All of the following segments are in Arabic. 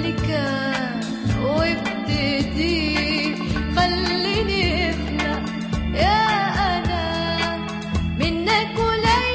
اللي كان وابتدي، خليني اخلق يا انا منك ولي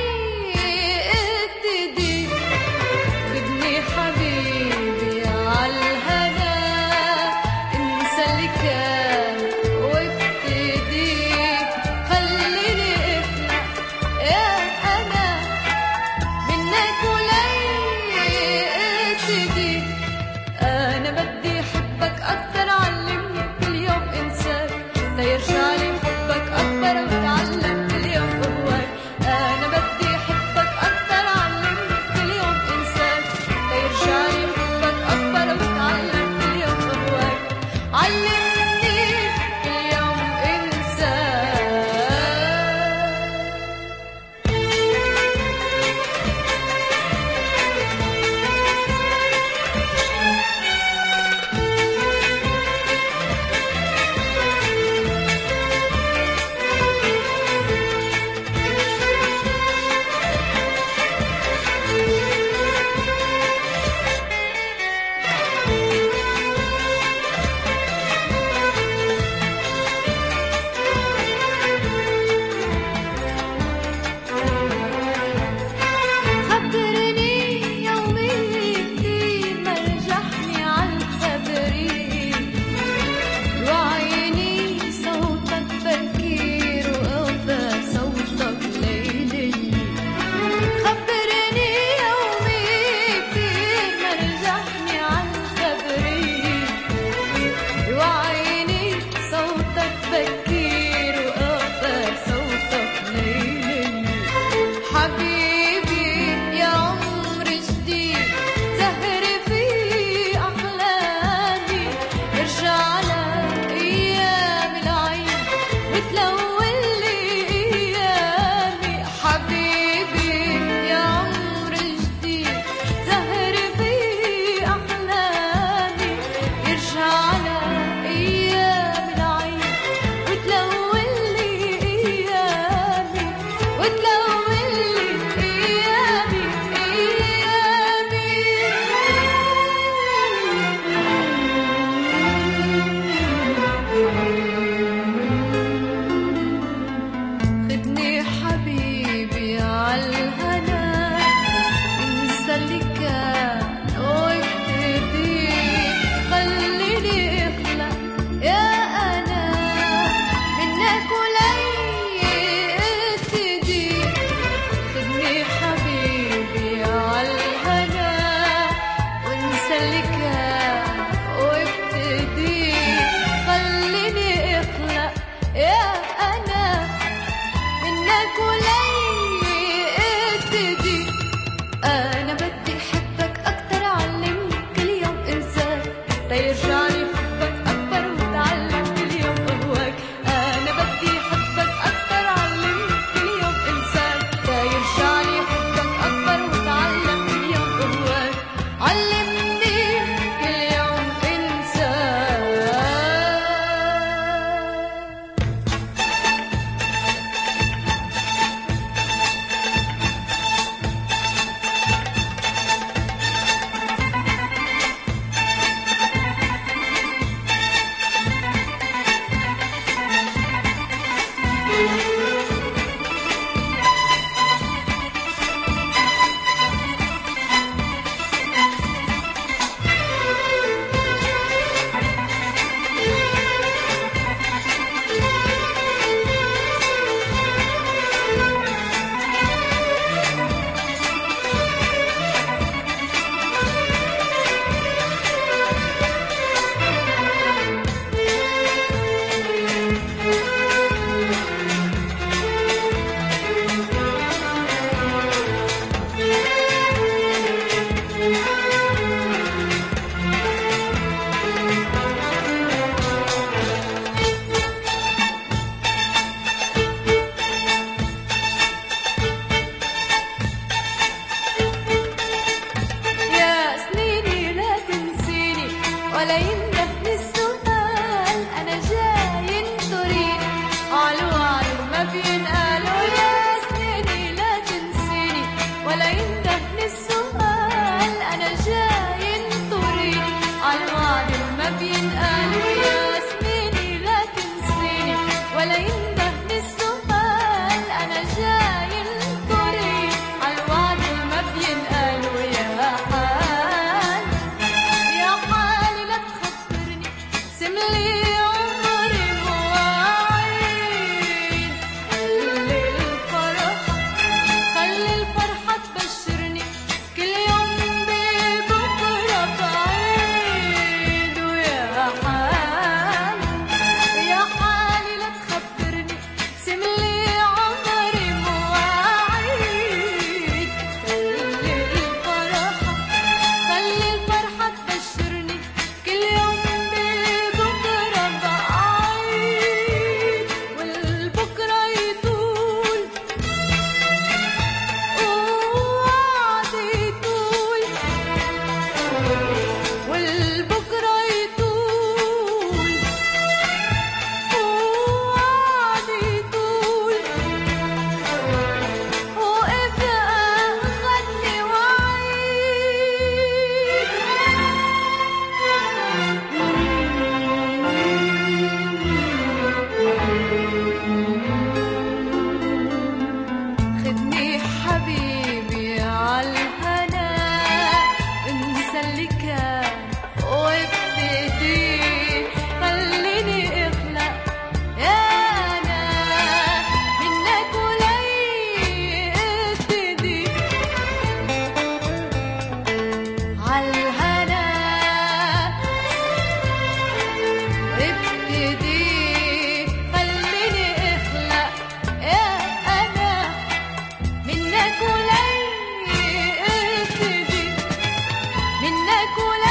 ابتدي. خدني حبيبي عالهنا، انسى اللي كان وابتدي، خليني اخلق يا انا منك ولي ابتدي. انا بدي احبك اكتر، علمني كل يوم انساك، ليرجع لي حبك اكبر وتعلم كل يوم هواك. انا بدي احبك اكتر، علمني كل يوم انساك، ليرجع لي حبك اكبر وتعلم كل يوم هواك. علمني كل يوم انساك. خبرني يومي كتير مرجحني عالخبري، وعيني صوتك بكير وقوى صوتك ليلي. خبرني يومي كتير مرجحني عالخبري، وعيني صوتك بكير وقوى صوتك ليلي. حبيبي يا عمر جديد، زهري في أحلامي، ارجع لأيام العيد وتلون لي أيامي. حبيبي يا عمر جديد، زهري في أحلامي، ارجع لأيام العيد وتلون لي أيامي، وتلون لي أيامي خدني حبيبي عالهنا، انسى اللي كان وابتدي، خليني اخلق يا انا منك ولي ابتدي. خدني حبيبي عالهنا، وانسى اللي كان وابتدي، خليني اخلق يا انا منك ولي ابتدي. انا بدي احبك اكتر، علمني كل يوم انساك، ليرجع لي حبك اكبر وتعلم كل يوم هواك. انا بدي احبك اكتر، علمني كل يوم انساك، ليرجع لي حبك اكبر وتعلم كل يوم هواك. علمني كل يوم انساك. ولا